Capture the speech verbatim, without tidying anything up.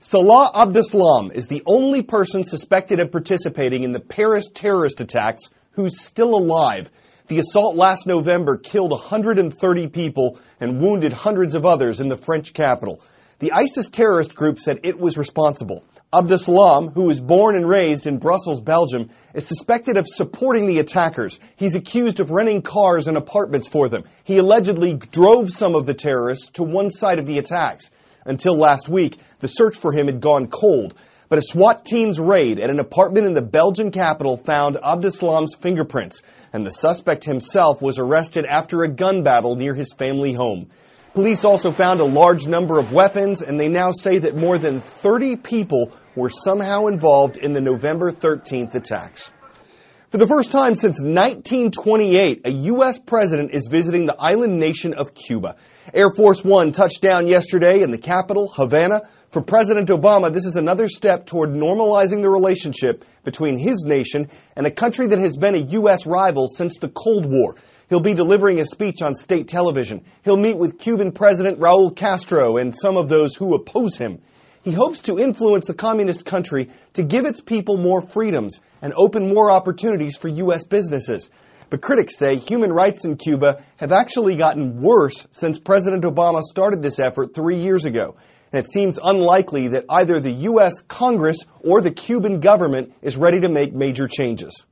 Salah Abdeslam is the only person suspected of participating in the Paris terrorist attacks who's still alive. The assault last November killed one hundred thirty people and wounded hundreds of others in the French capital. The ISIS terrorist group said it was responsible. Abdeslam, who was born and raised in Brussels, Belgium, is suspected of supporting the attackers. He's accused of renting cars and apartments for them. He allegedly drove some of the terrorists to one side of the attacks. Until last week, the search for him had gone cold. But a SWAT team's raid at an apartment in the Belgian capital found Abdeslam's fingerprints, and the suspect himself was arrested after a gun battle near his family home. Police also found a large number of weapons, and they now say that more than thirty people were somehow involved in the November thirteenth attacks. For the first time since nineteen twenty-eight, a U S president is visiting the island nation of Cuba. Air Force One touched down yesterday in the capital, Havana. For President Obama, this is another step toward normalizing the relationship between his nation and a country that has been a U S rival since the Cold War. He'll be delivering a speech on state television. He'll meet with Cuban President Raul Castro and some of those who oppose him. He hopes to influence the communist country to give its people more freedoms and open more opportunities for U S businesses. But critics say human rights in Cuba have actually gotten worse since President Obama started this effort three years ago. And it seems unlikely that either the U S Congress or the Cuban government is ready to make major changes.